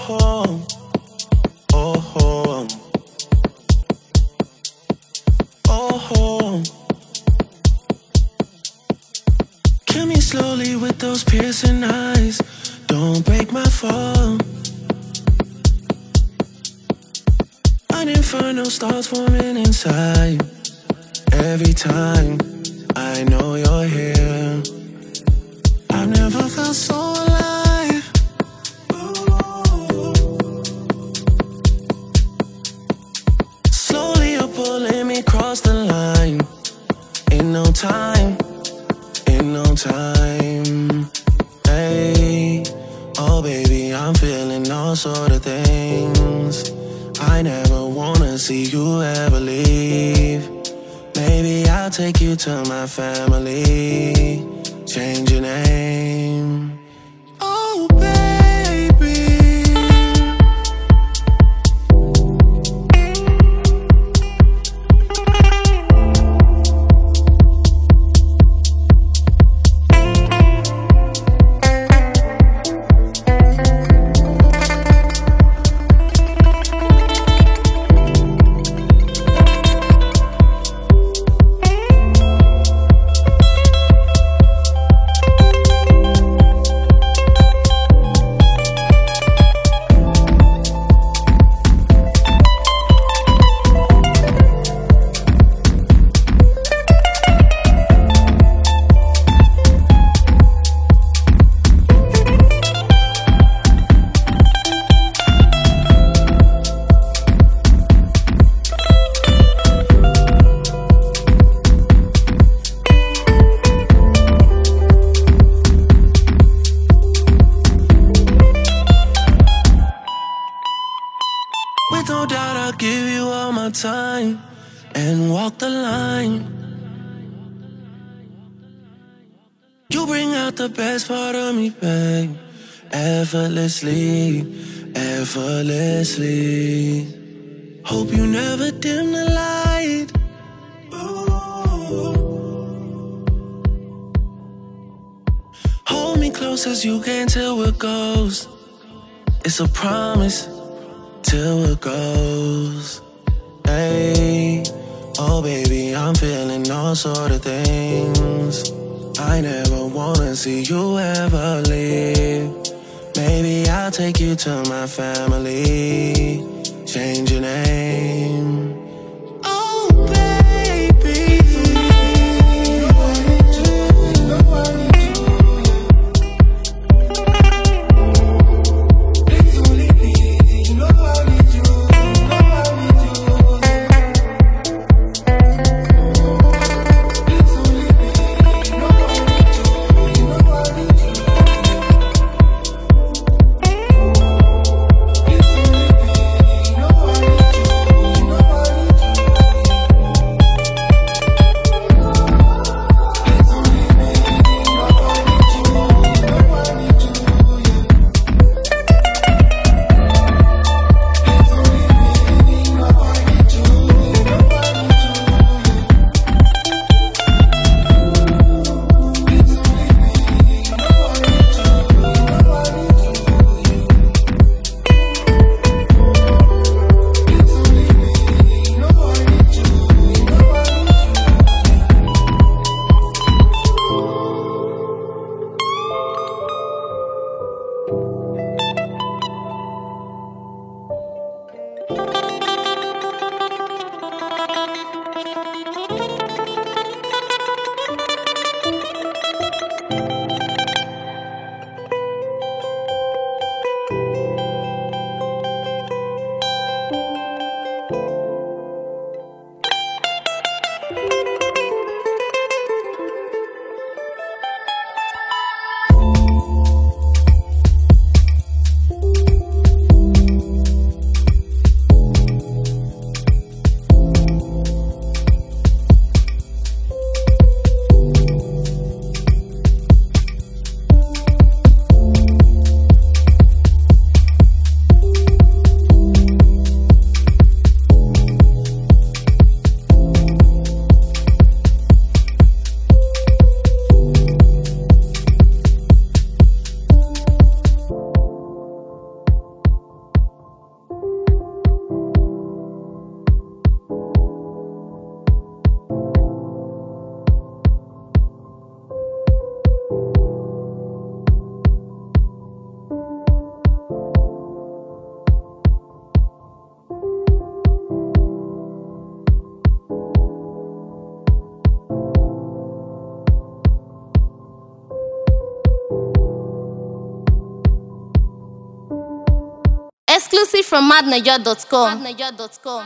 oh, oh, oh. Kill me slowly with those piercing eyes. Don't break my fall. An inferno starts forming inside. Every time I know you're here, I've never felt so alive. Slowly you're pulling me across the line. In no time, in no time. Hey, oh baby, I'm feeling all sort of things. I never wanna see you ever leave. Maybe I'll take you to my family. Change your name. Oh baby, with no doubt I'll give you all my time and walk the line. You bring out the best part of me, babe. Effortlessly, effortlessly. Hope you never dim the light. Hold me close as you can till it goes. It's a promise till it goes. Hey, oh baby, I'm feeling all sort of things. I never wanna see you ever leave. Maybe I'll take you to my family. Change your name. Oh baby, you know I need you, you know I need you. Please don't leave me, you know I need you, you know I need you. Please don't leave me, you know I need you, you know I need you. Please don't leave me, you know I need you. Exclusive from madnaja.com.